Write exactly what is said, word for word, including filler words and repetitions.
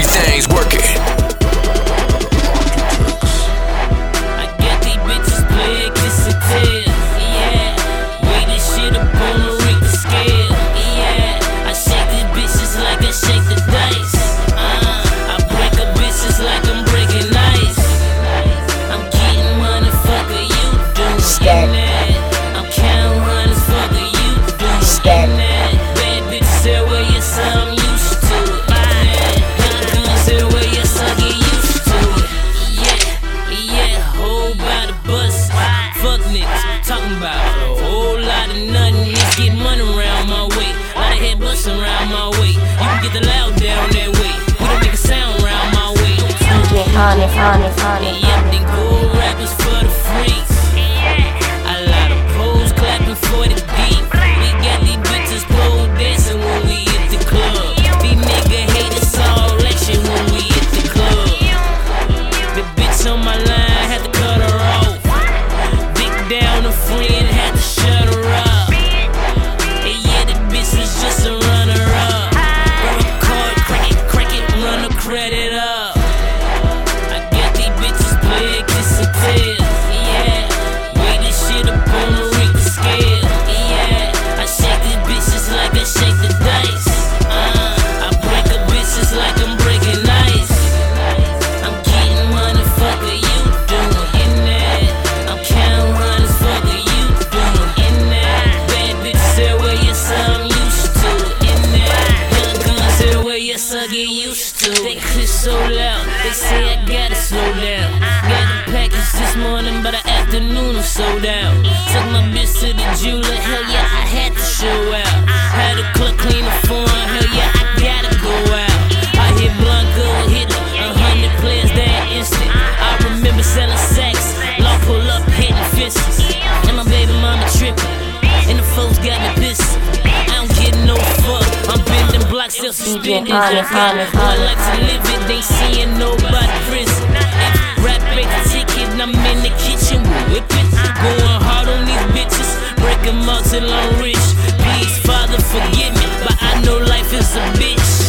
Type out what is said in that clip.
these things working. Talking about a whole lot of nothing. Let's get money around my way. Lot of head bust around my way. You can get the loud down that way. We don't make a sound around my way. D J Honest, Honest, Honest. Yeah, they go rappers for the freaks. A lot of pros clapping for the beat. We got these bitches pole dancing when we hit the club. These niggas hate us all action when we hit the club. The bitch on my line had to cut her off. Down a friend, had to shut her up. And yeah, the bitch was just a runner up. Run a card, crack it, crack it, run the credit up. I got these bitches play kiss and tell. Yeah, weigh this shit up on the Richter scale. Yeah, I shake these bitches like I shake the dice. Uh, I break up bitches like I'm breaking ice. I'm getting money, fuck what you doing in that. I'm counting runners, fuck what you doing in that. Bad bitches everywhere, yes I'm used to it in that. Hella guns everywhere, yes I get used to it. They clip so loud, they say I gotta slow down. Got a package this morning, but the afternoon I'm sold out. Took my bitch to the jeweler, hell yeah, I had to show out. Had a club clean the phone, hell yeah, I gotta go out. I hit Blanco, hit a hundred players that instant. I remember selling sacks, law pull up, hitting fists. And my baby mama tripping, and the folks got me pissed. I don't get no fuck, I'm bending blocks, still suspended. Just got one life to live it, they seeing nobody prison. Rap break the ticket, I'm in the kitchen, we whipping. Going hard on these bitches, break them out till I'm rich. Please, Father, forgive me, but I know life is a bitch.